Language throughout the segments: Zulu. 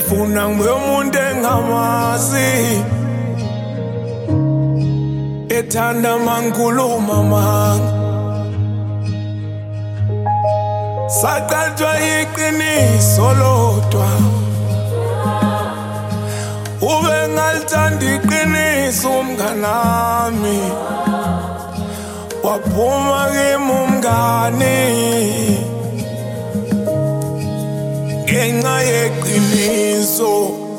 Bengifuna ngibe umuntu engamazi ethanda mangikhuluma manga saqathwa iqiniso lodwa ube ngalithanda iqiniso umnganami waphuma kimi umngani ngenxa yeqiniso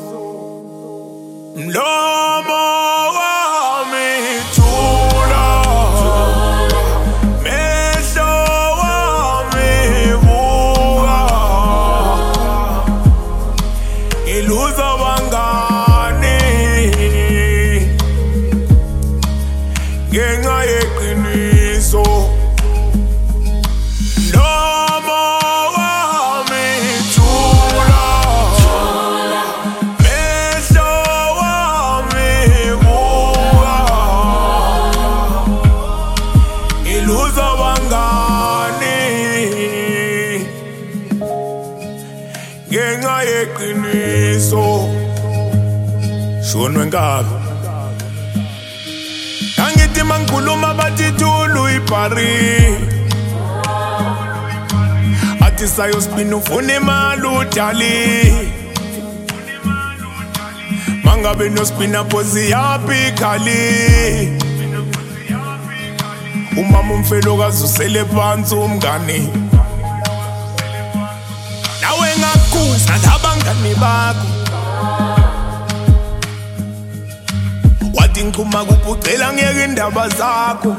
mlomo wami thula mehlo wami buka iluza bangani ngenxa yeqiniso ngenxa yeqiniso shonwe ngalo angithi mangikhuluma bathi thulu ibhari athi sayosibina ufuna imali udali mangabe nosibina phozi yaphi khali umama umfelokazi usele phansi umngani nawe ngakuza labangani bakho wathi ngikhuma kuphucela ngeke indaba zakho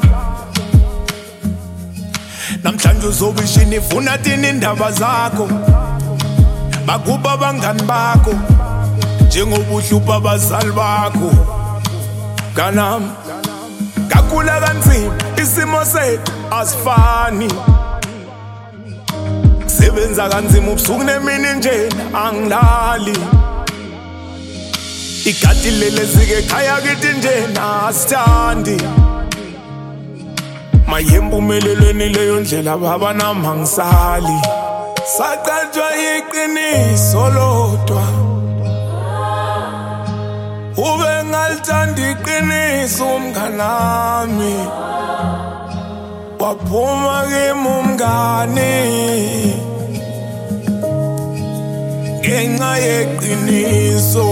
namhlanje uzobishini ifuna thini indaba zakho bakuba abangani bakho njengoba uhlupha abazali bakho kanami kakhula kanzima isimo sethu asifani sebenza kanzima ubusuku nemini nje angilali igadi lelezike ekhaya kithi nje nasithandi mayempumelelweni leyo ndlela baba nami angisali saqathwa iqiniso lodwa ube ngalithanda iqiniso umnganami waphuma kimi umngani ngenxa yeqiniso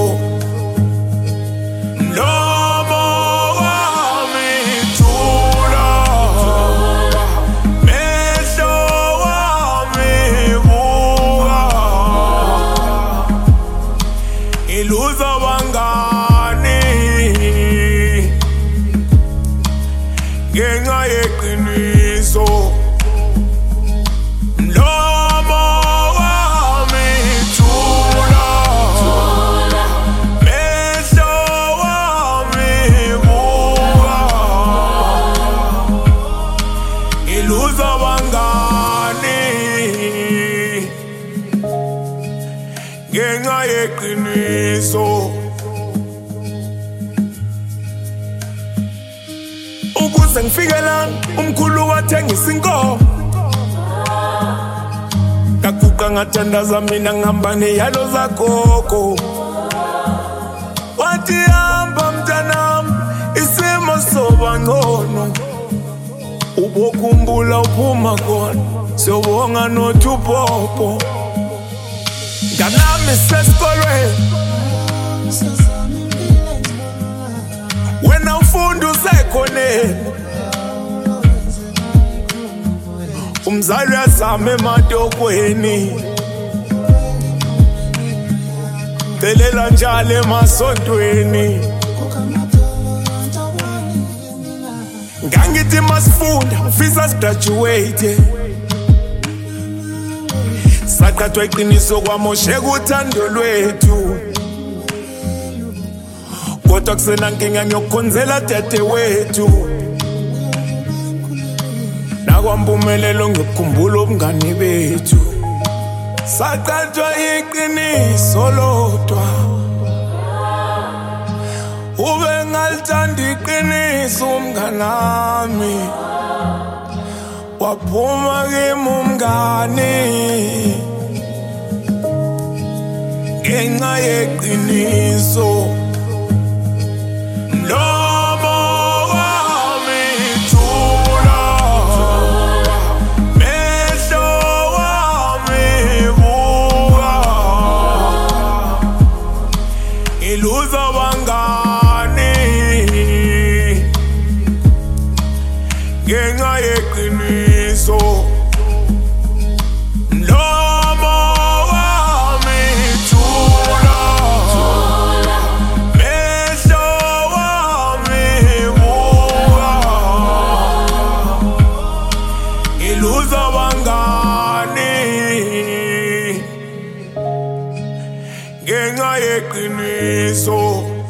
mlomo wami thula mehlo wami buka iluza bangani ngenxa yeqiniso mlomo wami thula mehlo wami buka iluza bangani ngenxa yeqiniso ukuze ngifike la umkhulu wathengisa inkomo kaguqa ngathandaza mina ngihamba neyalo zagogo wathi hamba mntanami isimo soba ngcono ubokhumbula uphuma khona siyobonga nothi upopo nganami sesikolweni wena ufunda usekhoneni umzali uyazama ematokweni delela njalo emasontweni ngangithi masifunda ufisa sigraduate saqathwa iqiniso kwamosheka uthando lwethu kodwa kusena nkinga ngiyokukhonzela dade wethu nakwampumelelo ngikukhumbula ubungani bethu saqathwa iqiniso lodwa ube ngalithanda iqiniso umnganami waphuma kimi umngani ngenxa yeqiniso. Mlomo wami thula, mehlo wami buka, iluza bangani ngenxa yeqiniso. Mlomo wami thula, mehlo wami buka, iluza bangani ngenxa yeqiniso.